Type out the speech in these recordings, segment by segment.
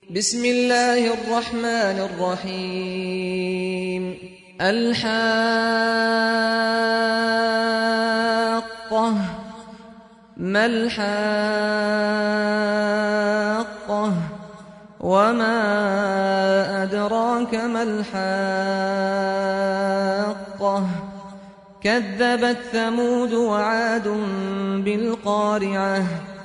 بسم الله الرحمن الرحيم الحاقة ما الحاقة وما أدراك ما الحاقة كذبت ثمود وعاد بالقارعة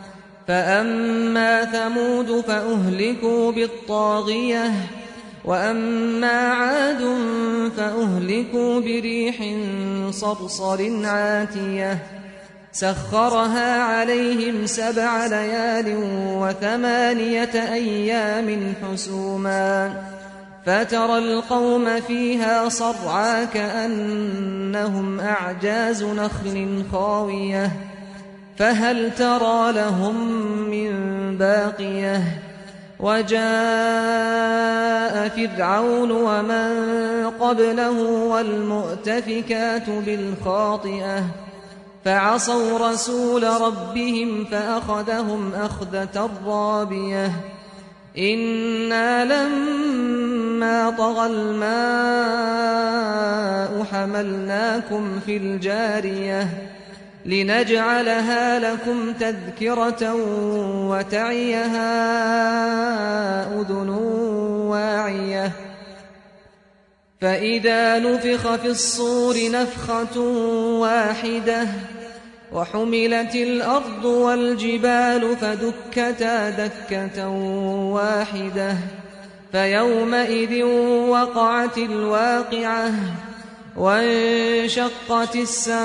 فأما ثمود فأهلكوا بالطاغية وأما عاد فأهلكوا بريح صرصر عاتية سخرها عليهم 7 ليال و8 أيام حسوما فترى القوم فيها صرعى كأنهم أعجاز نخل خاوية فهل ترى لهم من باقية وجاء فرعون ومن قبله والمؤتفكات بالخاطئة فعصوا رسول ربهم فأخذهم أخذة رابية إنا لما طغى الماء حملناكم في الجارية لنجعلها لكم تذكرة وتعيها أذن واعية فإذا نفخ في الصور نفخة واحدة وحملت الأرض والجبال فدكتا دكة واحدة فيومئذ وقعت الواقعة وانشقت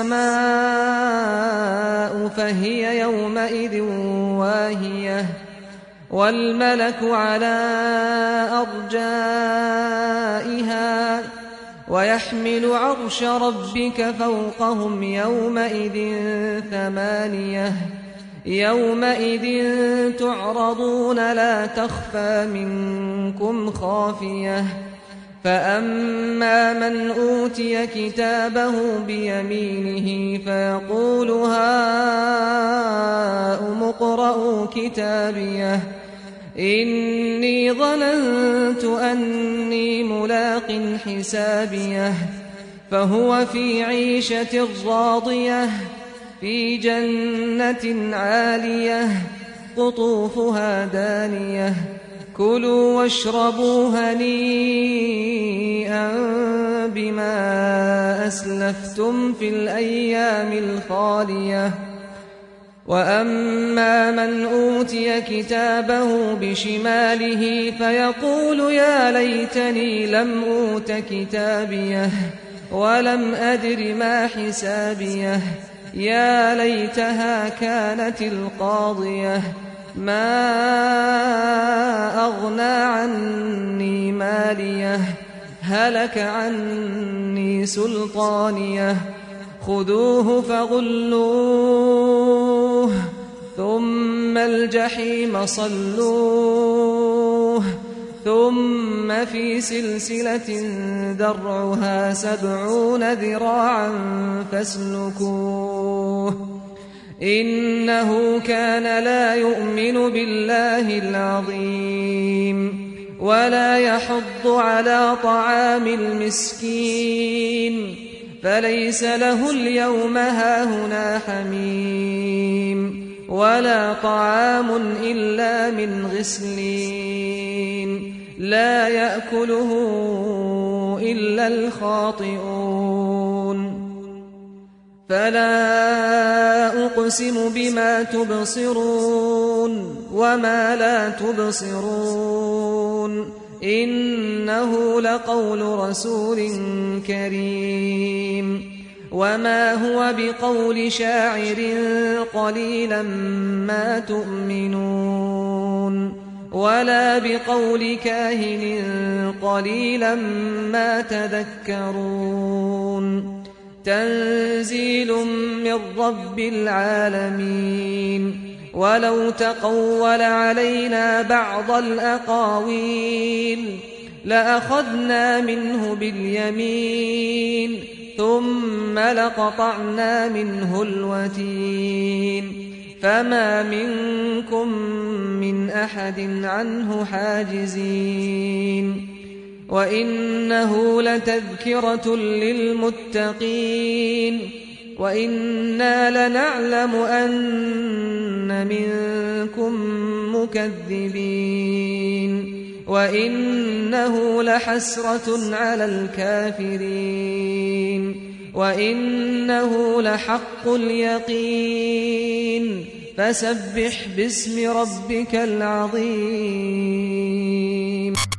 السماء فهي يومئذ واهية والملك على أرجائها ويحمل عرش ربك فوقهم يومئذ 8 يومئذ تعرضون لا تخفى منكم خافية فأما من أوتي كتابه بيمينه فيقول هاؤم اقرءوا كتابيه إني ظننت أني ملاق حسابيه فهو في عيشة راضية في جنة عالية قطوفها دانية كلوا واشربوا هنيئا بما أسلفتم في الأيام الخالية وأما من أوتي كتابه بشماله فيقول يا ليتني لم أوت كتابيه ولم أدر ما حسابيه يا ليتها كانت القاضية ما أغنى عني ماليه هلك عني سلطانيه خذوه فغلوه ثم الجحيم صلوه ثم في سلسلة ذرعها 70 ذراعا فاسلكوه إنه كان لا يؤمن بالله العظيم ولا يحض على طعام المسكين فليس له اليوم هاهنا حميم ولا طعام إلا من غسلين لا يأكله إلا الخاطئون فلا أقسم بما تبصرون وما لا تبصرون إنه لقول رسول كريم وما هو بقول شاعر قليلا ما تؤمنون ولا بقول كاهن قليلا ما تذكرون تنزيل من رب العالمين ولو تقول علينا بعض الأقاويل لأخذنا منه باليمين ثم لقطعنا منه الوتين فما منكم من أحد عنه حاجزين وإنه لتذكرة للمتقين وإنا لنعلم أن منكم مكذبين وإنه لحسرة على الكافرين وإنه لحق اليقين فسبح باسم ربك العظيم